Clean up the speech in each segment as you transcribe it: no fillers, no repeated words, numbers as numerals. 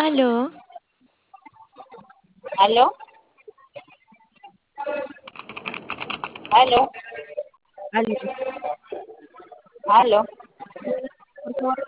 Aló, ¿Aló? ¿Aló? aló, ¿Aló? por favor,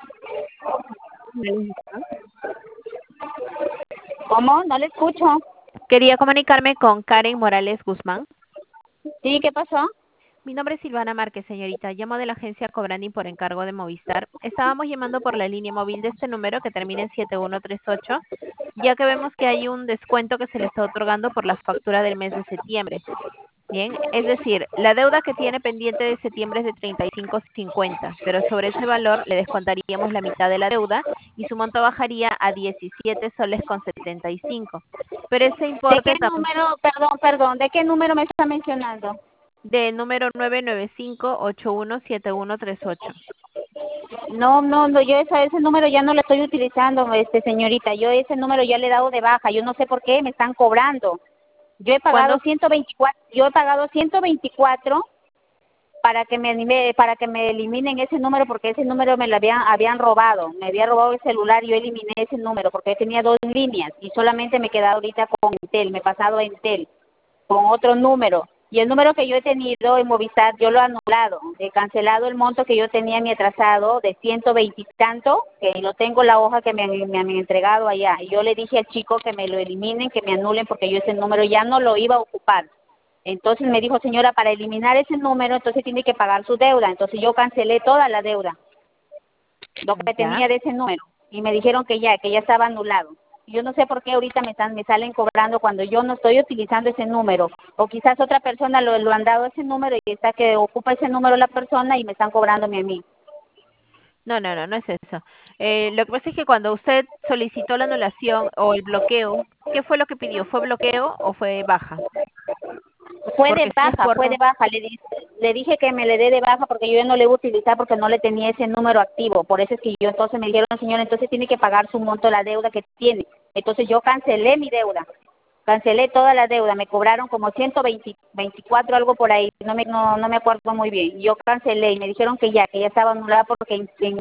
¿Cómo? No le escucho. quería comunicarme con Karen Morales Guzmán. ¿Sí? ¿Qué pasó? Mi nombre es Silvana Márquez, señorita. Llamo de la agencia Cobrani por encargo de Movistar. Estábamos llamando por la línea móvil de este número que termina en 7138, ya que vemos que hay un descuento que se le está otorgando por la factura del mes de septiembre. Bien, es decir, la deuda que tiene pendiente de septiembre es de 35.50, pero sobre ese valor le descontaríamos la mitad de la deuda y su monto bajaría a 17 soles con 75. Pero ese ¿De qué importe número? Perdón. ¿De qué número me está mencionando? de número 995-817138. No, yo ese número ya no lo estoy utilizando, señorita. Yo ese número ya le he dado de baja. Yo no sé por qué me están cobrando. ¿Cuándo? Yo he pagado 124 para que me eliminen ese número porque ese número me lo habían robado. Me había robado el celular y yo eliminé ese número porque tenía dos líneas y solamente me quedaba ahorita con Entel. Me he pasado a Entel con otro número. Y el número que yo he tenido en Movistar, yo lo he anulado. He cancelado el monto que yo tenía en mi atrasado de 120 y tanto, que no tengo la hoja que me han entregado allá. Y yo le dije al chico que me lo eliminen, que me anulen, porque yo ese número ya no lo iba a ocupar. Entonces me dijo, señora, para eliminar ese número, entonces tiene que pagar su deuda. Entonces yo cancelé toda la deuda, lo que Ya. tenía de ese número. Y me dijeron que ya estaba anulado. Yo no sé por qué ahorita me salen cobrando cuando yo no estoy utilizando ese número. O quizás otra persona lo han dado ese número y está que ocupa ese número la persona y me están cobrándome a mí. No es eso. Lo que pasa es que cuando usted solicitó la anulación o el bloqueo, ¿qué fue lo que pidió? ¿Fue bloqueo o fue baja? Porque si es Fue de por... baja. Le dije que me le dé de baja porque yo ya no le iba a utilizar porque no le tenía ese número activo. Por eso es que yo entonces me dijeron, señora, entonces tiene que pagar su monto la deuda que tiene. Entonces yo cancelé mi deuda. Cancelé toda la deuda, me cobraron como 124 algo por ahí, no me acuerdo muy bien. Yo cancelé y me dijeron que ya estaba anulada porque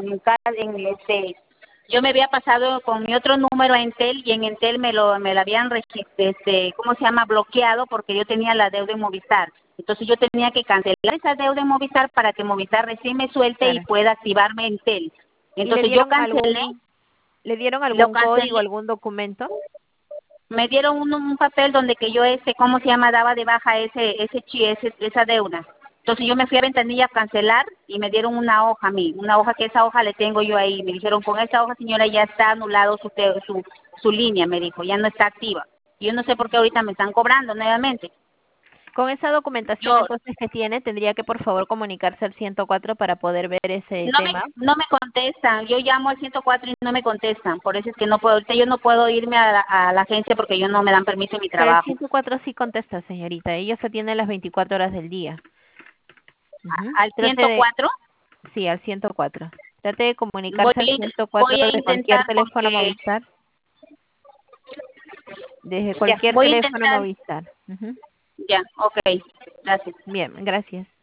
yo me había pasado con mi otro número a Entel y en Entel me lo habían ¿cómo se llama? Bloqueado porque yo tenía la deuda en Movistar. Entonces yo tenía que cancelar esa deuda en Movistar para que Movistar recién me suelte y Claro. pueda activarme Entel. ¿Y le Entonces yo dieron cancelé, le dieron lo algún código, cancelé. algún documento? Me dieron un papel donde que yo ¿cómo se llama? Daba de baja esa deuda. Entonces yo me fui a Ventanilla a cancelar y me dieron una hoja a mí, una hoja que esa hoja le tengo yo ahí. Me dijeron, con esa hoja, señora, ya está anulado su línea, me dijo, ya no está activa. Yo no sé por qué ahorita me están cobrando nuevamente. Con esa documentación Yo entonces que tiene, tendría que por favor comunicarse al 104 para poder ver ese tema. no me contestan, yo llamo al 104 y no me contestan, por eso es que no puedo, ahorita yo no puedo irme a la agencia porque ellos no me dan permiso en mi Pero el trabajo. 104 sí contesta, señorita. Ellos atienden las 24 horas del día. Ujú. Al Trate de, 104 sí, al 104. Trate de comunicarse al voy 104 a de cualquier intentar teléfono porque Movistar. Desde ya, cualquier voy a teléfono intentar. Movistar. Ujú. Ya, ok, gracias. Bien, gracias.